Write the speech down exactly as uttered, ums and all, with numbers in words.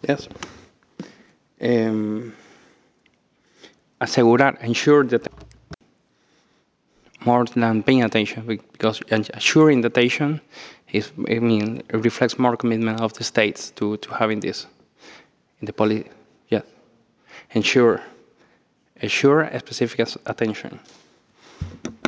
Yes. Um, asegurar, ensure that more than paying attention, because assuring the attention is, I mean, it reflects more commitment of the states to, to having this in the policy. Yeah. Ensure, assure a specific attention.